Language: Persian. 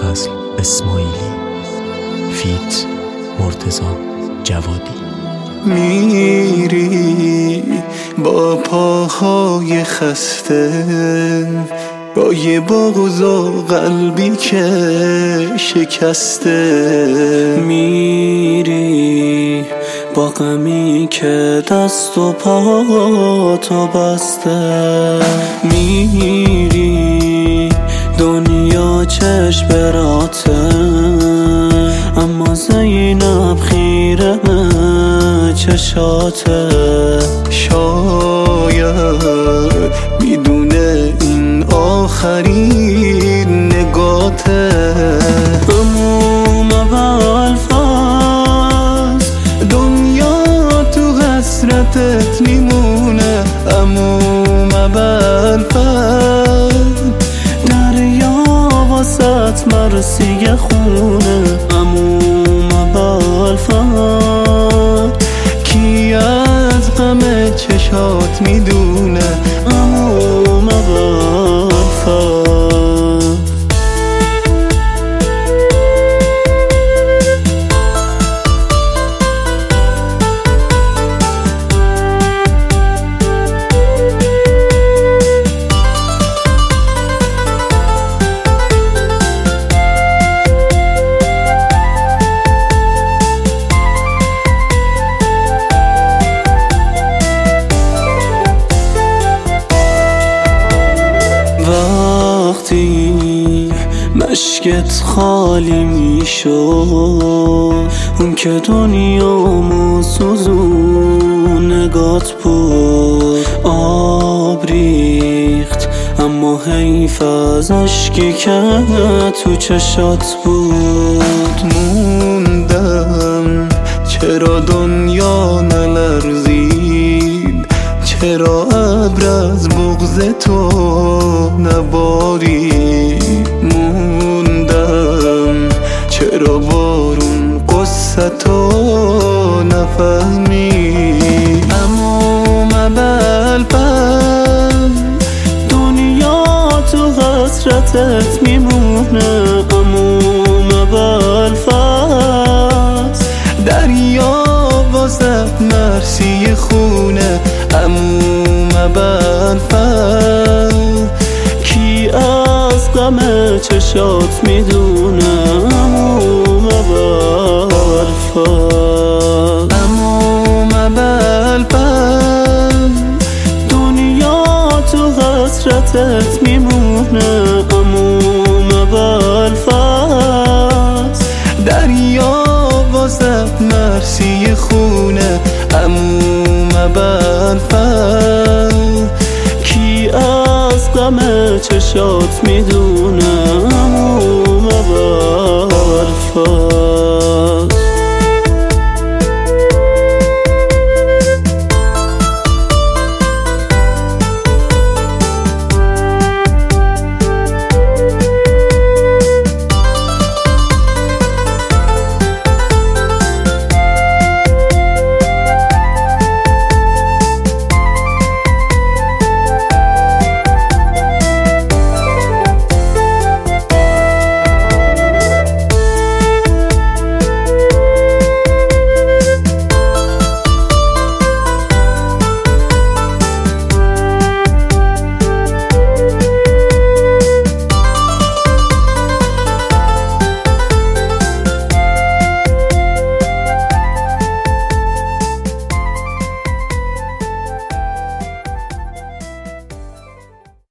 فضل اسماعیلی فیت مرتضی جوادی. میری با پاهای خسته، با یه بغض و قلبی که شکسته، میری با غمی که دست و پا تو بسته، میری دنیا چشم براته، اما زینب خیره چشاته. شاید میدونه این آخرین نگاته، عموم بالفاز دنیا تو حسرتت میمونه، عموم بالفاز دریا واسط مرسی خونه، عموم بالفاز کی از غم چشات میدونه، عموم بالفاز. وقتی مشکت خالی میشد، اون که دنیامو سوزون نگات بود، آب ریخت اما حیف از اشکی که تو چشات بود. موندم چرا دنیا نلرزید، چرا ابر از بغض تو نبارید، موندم چرا بارون قصتو نفهمید، عموم بالفاز دنیا تو حسرتت میمونه، عموم بالفاز دریا واسه مرسی خونه، عموم بالفاز کی از غم چشات میدونه، عموم بالفاز عموم بالفاز دنیا تو حسرتت میمونه، عموم بالفاز دریا واسه مرسی خونه، عموم بالفاز کی از غم چشات میدونه،